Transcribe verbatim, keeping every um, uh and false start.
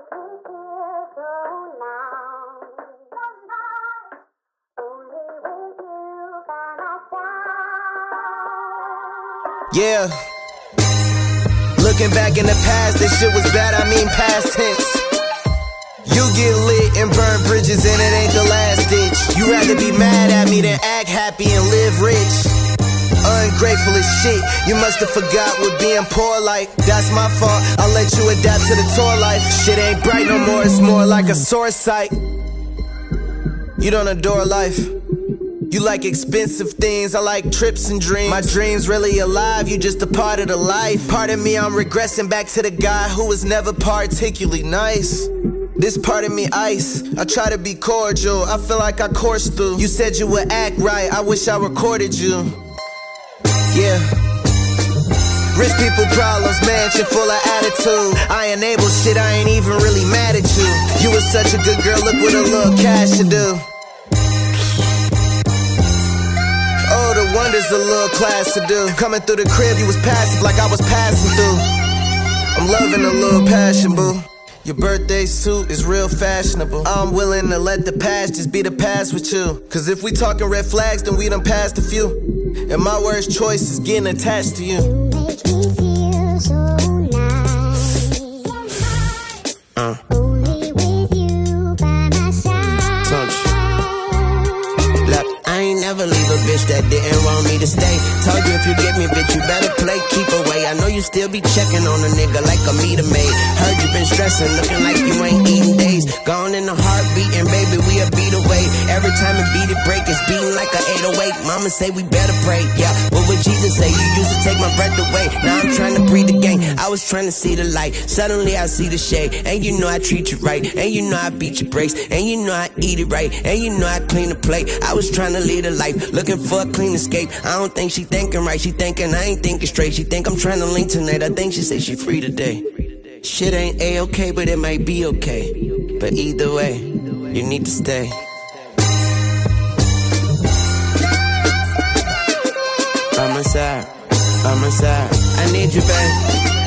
Yeah. Looking back in the past, this shit was bad, I mean past tense. You get lit and burn bridges and it ain't the last ditch. You rather be mad at me than act happy and live rich. Ungrateful as shit, you must have forgot what being poor like. That's my fault, I'll let you adapt to the tour life. Shit ain't bright no more, it's more like a sore sight. You don't adore life. You like expensive things, I like trips and dreams. My dreams really alive, you just a part of the life. Part of me, I'm regressing back to the guy who was never particularly nice. This part of me ice, I try to be cordial, I feel like I coursed through. You said you would act right, I wish I recorded you. Yeah. Rich people problems, mansion full of attitude. I enable shit, I ain't even really mad at you. You was such a good girl, look what a little cash to do. Oh, the wonders a little class to do. Coming through the crib, you was passive like I was passing through. I'm loving a little passion, boo. Your birthday suit is real fashionable. I'm willing to let the past just be the past with you. Cause if we talking red flags, then we done passed a few. And my worst choice is getting attached to you. You make me feel so nice. Uh. Only with you by my side. Touch. Look, I ain't never leave a bitch that didn't want me to stay. Told you if you get me, bitch, you better play, keep away. I know you still be checking on a nigga like a meter maid. Heard you been stressing, looking like you ain't eating days. Gone in the heartbeat and baby, we a beat away. Every time it beat it break, it's beating like a eight oh eight. Mama say we better pray, yeah. What would Jesus say? You used to take my breath away. Now I'm trying to breathe again. I was trying to see the light. Suddenly I see the shade. And you know I treat you right. And you know I beat your brakes. And you know I eat it right. And you know I clean the plate. I was trying to lead a life, looking for a clean escape. I don't think she thinking right. She thinking I ain't thinking straight. She think I'm trying to link tonight. I think she said she free today. Shit ain't A-okay, but it might be okay. But either way, you need to stay. By my side, by my side, I need you, babe.